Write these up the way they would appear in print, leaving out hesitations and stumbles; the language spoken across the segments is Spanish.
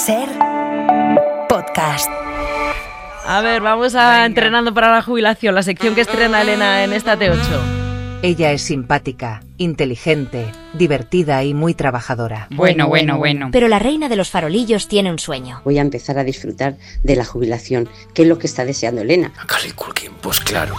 SER Podcast. A ver, vamos a Entrenando para la Jubilación, la sección que estrena Elena en esta T8. Ella es simpática, inteligente, divertida y muy trabajadora. Bueno. Pero la reina de los farolillos tiene un sueño. Voy a empezar a disfrutar de la jubilación, que es lo que está deseando Elena. Macaulay Culkin, pues claro.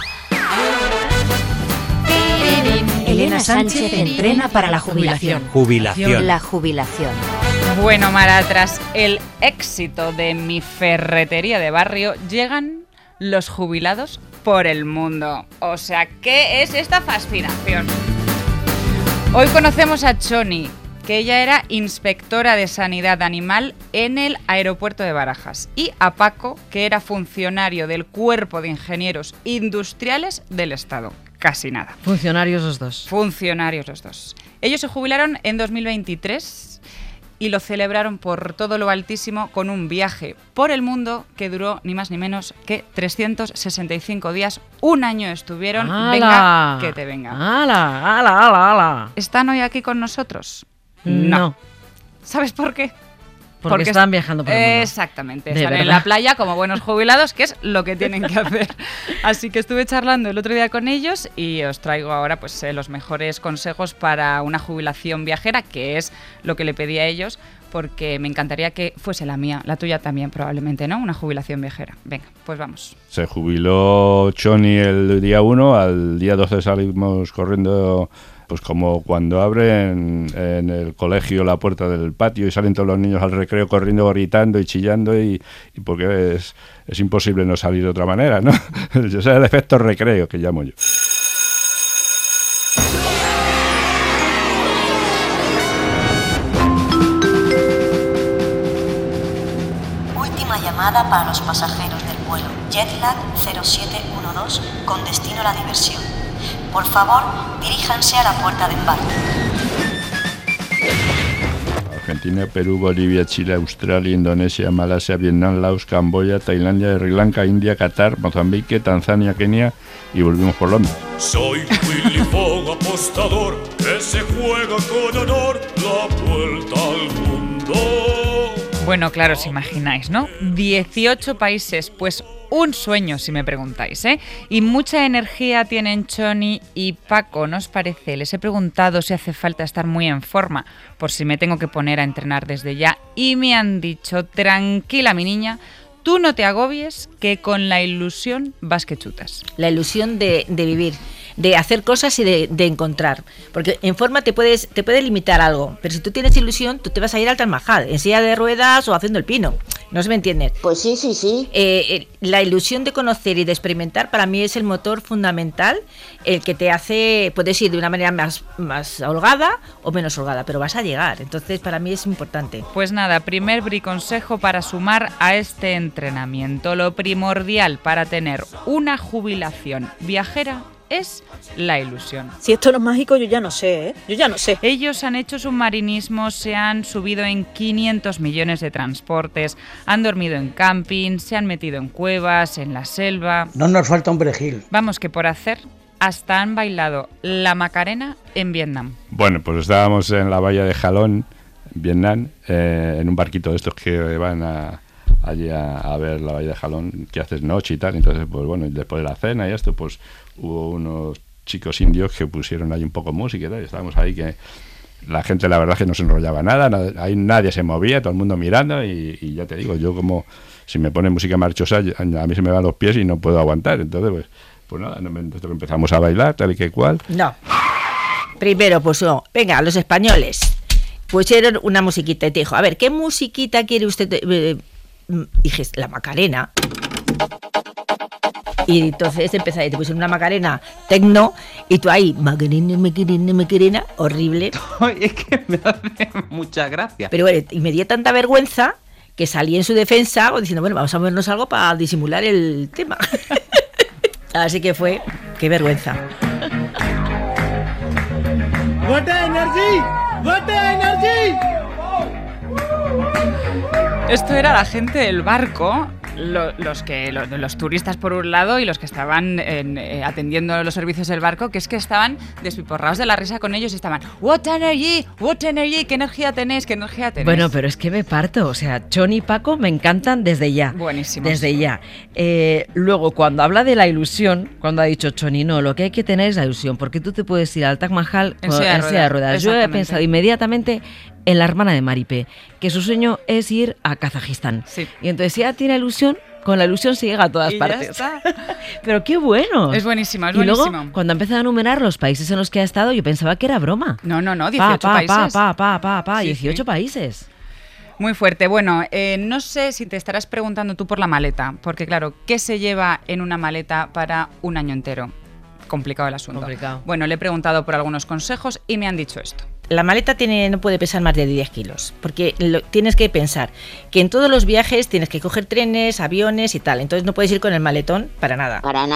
Elena Sánchez entrena para la jubilación. La jubilación. Bueno, Mara, tras el éxito de mi ferretería de barrio, llegan los jubilados por el mundo. O sea, ¿qué es esta fascinación? Hoy conocemos a Choni, que ella era inspectora de sanidad animal en el aeropuerto de Barajas, y a Paco, que era funcionario del Cuerpo de Ingenieros Industriales del Estado. Casi nada. Funcionarios los dos. Funcionarios los dos. Ellos se jubilaron en 2023 y lo celebraron por todo lo altísimo con un viaje por el mundo que duró ni más ni menos que 365 días. Un año estuvieron. ¡Hala! Venga, que te venga. ¡Hala! ¿Están hoy aquí con nosotros? No. ¿Sabes por qué? Porque están viajando por el mundo. Exactamente, ¿De están verdad? en la playa como buenos jubilados, que es lo que tienen que hacer. Así que estuve charlando el otro día con ellos y os traigo ahora pues los mejores consejos para una jubilación viajera, que es lo que le pedí a ellos, porque me encantaría que fuese la mía, la tuya también probablemente, ¿no? Una jubilación viajera. Venga, pues vamos. Se jubiló Choni el día 1, al día 12 salimos corriendo. Pues como cuando abren en el colegio la puerta del patio y salen todos los niños al recreo corriendo, gritando y chillando y porque es imposible no salir de otra manera, ¿no? Ese es el efecto recreo que llamo yo. Última llamada para los pasajeros del vuelo Jetlag 0712 con destino a la diversión. Por favor, diríjanse a la puerta de embarque. Argentina, Perú, Bolivia, Chile, Australia, Indonesia, Malasia, Vietnam, Laos, Camboya, Tailandia, Sri Lanka, India, Qatar, Mozambique, Tanzania, Kenia y volvimos por Londres. Soy Willy Fogg, apostador, que se juega con honor la vuelta al mundo. Bueno, claro, os imagináis, ¿no? 18 países, pues un sueño, si me preguntáis, ¿eh? Y mucha energía tienen Choni y Paco, ¿no os parece? Les he preguntado si hace falta estar muy en forma, por si me tengo que poner a entrenar desde ya, y me han dicho, tranquila mi niña, tú no te agobies, que con la ilusión vas que chutas. La ilusión de vivir, de hacer cosas y de encontrar. Porque en forma te puede limitar algo, pero si tú tienes ilusión, tú te vas a ir al Taj Mahal, en silla de ruedas o haciendo el pino. ¿No se me entiende? Pues sí. La ilusión de conocer y de experimentar para mí es el motor fundamental, el que te hace, puedes ir de una manera más holgada o menos holgada, pero vas a llegar. Entonces para mí es importante. Pues nada, primer briconsejo para sumar a este entrenamiento. Lo primordial para tener una jubilación viajera es la ilusión. Si esto no es mágico, yo ya no sé, ¿eh? Ellos han hecho submarinismo, se han subido en 500 millones de transportes, han dormido en camping, se han metido en cuevas, en la selva. No nos falta un perejil. Vamos, que por hacer, hasta han bailado la Macarena en Vietnam. Bueno, pues estábamos en la bahía de Jalón, en Vietnam, en un barquito de estos que van allí a ver la bahía de Jalón, que haces noche y tal. Entonces, pues bueno, después de la cena y esto, pues hubo unos chicos indios que pusieron ahí un poco música y tal, y estábamos ahí que la gente la verdad es que no se enrollaba nada, ahí nadie se movía, todo el mundo mirando y ya te digo, yo como si me pone música marchosa, a mí se me van los pies y no puedo aguantar, entonces pues nada, nosotros empezamos a bailar tal y que cual. No, primero pues no, venga, los españoles pusieron una musiquita y te dijo, a ver, ¿qué musiquita quiere usted? Dije, la Macarena. Y entonces empezaste, te pusieron una Macarena tecno y tú ahí, Macarena, horrible. Es que me hace mucha gracia. Pero bueno, y me dio tanta vergüenza que salí en su defensa diciendo, bueno, vamos a movernos algo para disimular el tema. Así que fue, qué vergüenza. What energy! Esto era la gente del barco los turistas por un lado y los que estaban atendiendo los servicios del barco, que es que estaban despiporrados de la risa con ellos y estaban what energy, qué energía tenéis. Bueno, pero es que me parto, o sea, Choni y Paco me encantan desde ya. Buenísimos. Desde ya. Luego, cuando habla de la ilusión, cuando ha dicho Choni, no, lo que hay que tener es la ilusión, porque tú te puedes ir al Taj Mahal en silla de ruedas. Yo he pensado inmediatamente en la hermana de Maripé, que su sueño es ir a Kazajistán. Sí. Y entonces si ella tiene ilusión, con la ilusión se llega a todas partes. Pero qué bueno. Es buenísimo, Y luego, cuando ha empezado a enumerar los países en los que ha estado, yo pensaba que era broma. No, 18 países. 18 países. Muy fuerte. Bueno, no sé si te estarás preguntando tú por la maleta, porque claro, ¿qué se lleva en una maleta para un año entero? Complicado el asunto. Complicado. Bueno, le he preguntado por algunos consejos y me han dicho esto. La maleta no puede pesar más de 10 kilos, porque tienes que pensar que en todos los viajes tienes que coger trenes, aviones y tal, entonces no puedes ir con el maletón para nada. Para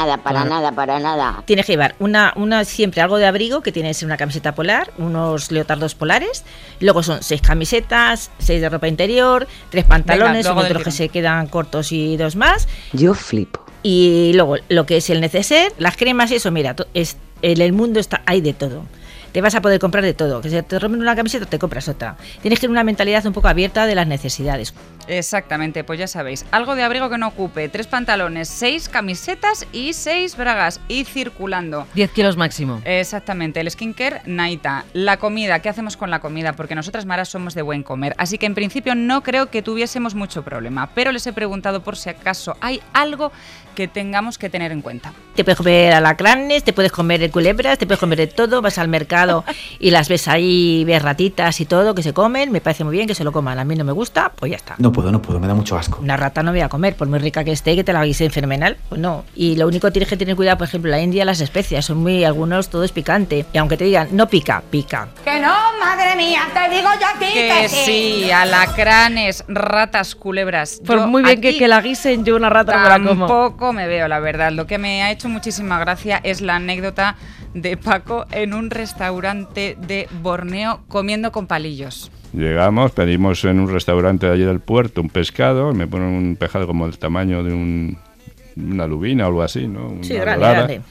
nada. Tienes que llevar siempre algo de abrigo, que tiene que ser una camiseta polar, unos leotardos polares, luego son 6 camisetas, 6 de ropa interior, 3 pantalones, otros que se quedan cortos y 2 más. Yo flipo. Y luego lo que es el neceser, las cremas y eso, mira, en el mundo hay de todo. Te vas a poder comprar de todo. Que si te rompen una camiseta, te compras otra. Tienes que tener una mentalidad un poco abierta de las necesidades. Exactamente, pues ya sabéis. Algo de abrigo que no ocupe. 3 pantalones, 6 camisetas y 6 bragas. Y circulando. 10 kilos máximo. Exactamente. El skincare, naita. La comida, ¿qué hacemos con la comida? Porque nosotras, Maras, somos de buen comer. Así que en principio no creo que tuviésemos mucho problema. Pero les he preguntado por si acaso hay algo que tengamos que tener en cuenta. Te puedes comer alacranes, te puedes comer culebras, te puedes comer de todo. Vas al mercado y las ves ahí, ves ratitas y todo que se comen. Me parece muy bien que se lo coman. A mí no me gusta, pues ya está. No puedo, me da mucho asco. Una rata no voy a comer, por muy rica que esté, que te la guisen fenomenal, pues no. Y lo único que tienes que tener cuidado, por ejemplo, en la India las especias son algunos todo es picante. Y aunque te digan, no pica, pica. Que no, madre mía, te digo yo a ti que sí. Alacranes, ratas, culebras. Por muy bien que la guisen, yo una rata no me la como. Tampoco me veo, la verdad. Lo que me ha hecho muchísima gracia es la anécdota de Paco en un restaurante de Borneo comiendo con palillos. Llegamos, pedimos en un restaurante de allí del puerto un pescado, me ponen un pescado como del tamaño de una lubina o algo así, ¿no? Sí, grande.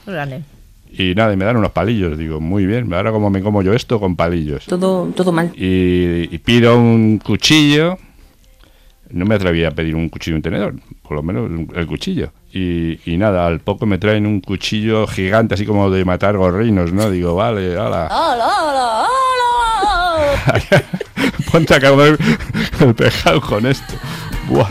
Y nada, y me dan unos palillos, digo, muy bien, ahora cómo me como yo esto con palillos. Todo mal. Y pido un cuchillo, no me atrevía a pedir un cuchillo y un tenedor, por lo menos el cuchillo. Y nada, al poco me traen un cuchillo gigante, así como de matar gorrinos, ¿no? Digo, vale, hala. ¡Hola! Ponte a comer el pescado con esto. Buah.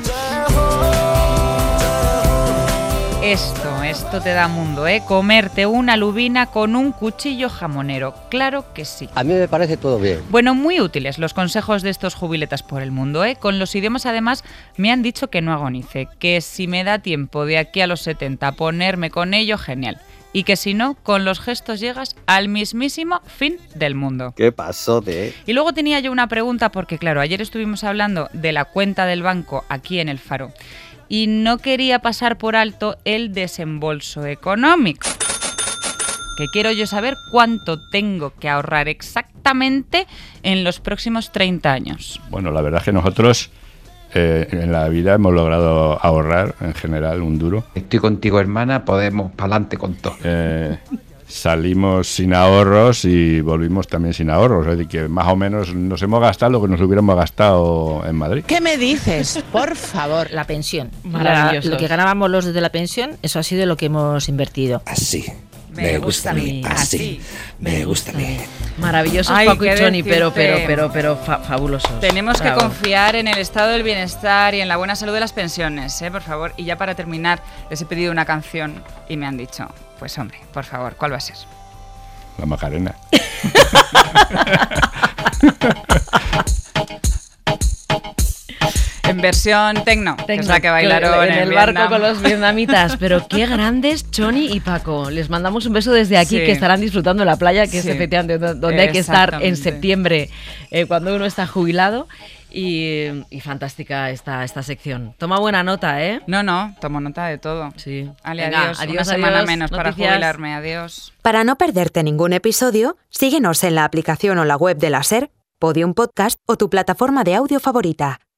Esto te da mundo, ¿eh? Comerte una lubina con un cuchillo jamonero. Claro que sí. A mí me parece todo bien. Bueno, muy útiles los consejos de estos jubiletas por el mundo, ¿eh? Con los idiomas, además, me han dicho que no agonice, que si me da tiempo de aquí a los 70 ponerme con ello, genial. Y que si no, con los gestos llegas al mismísimo fin del mundo. ¿Qué pasó Y luego tenía yo una pregunta, porque claro, ayer estuvimos hablando de la cuenta del banco aquí en El Faro y no quería pasar por alto el desembolso económico. Que quiero yo saber cuánto tengo que ahorrar exactamente en los próximos 30 años. Bueno, la verdad es que nosotros en la vida hemos logrado ahorrar en general un duro. Estoy contigo, hermana, podemos pa'lante con todo. Salimos sin ahorros y volvimos también sin ahorros, es decir, que más o menos nos hemos gastado lo que nos hubiéramos gastado en Madrid. ¿Qué me dices? Por favor, la pensión. Maravilloso. Lo que ganábamos los desde la pensión, eso ha sido lo que hemos invertido. Así. Me gusta a mí, así. Me gusta a mí. Maravillosos Paco y Choni, pero fabulosos. Tenemos que confiar en el estado del bienestar y en la buena salud de las pensiones, por favor. Y ya para terminar, les he pedido una canción y me han dicho, pues hombre, por favor, ¿cuál va a ser? La Macarena. En versión tecno, que es la que bailaron en el barco con los vietnamitas. Pero qué grandes Choni y Paco. Les mandamos un beso desde aquí, que estarán disfrutando la playa, que es efectivamente donde hay que estar en septiembre, cuando uno está jubilado. Y fantástica esta sección. Toma buena nota, ¿eh? No, tomo nota de todo. Sí. Ale, adiós. Una semana menos para jubilarme. Adiós. Para no perderte ningún episodio, síguenos en la aplicación o la web de la SER, Podium Podcast o tu plataforma de audio favorita.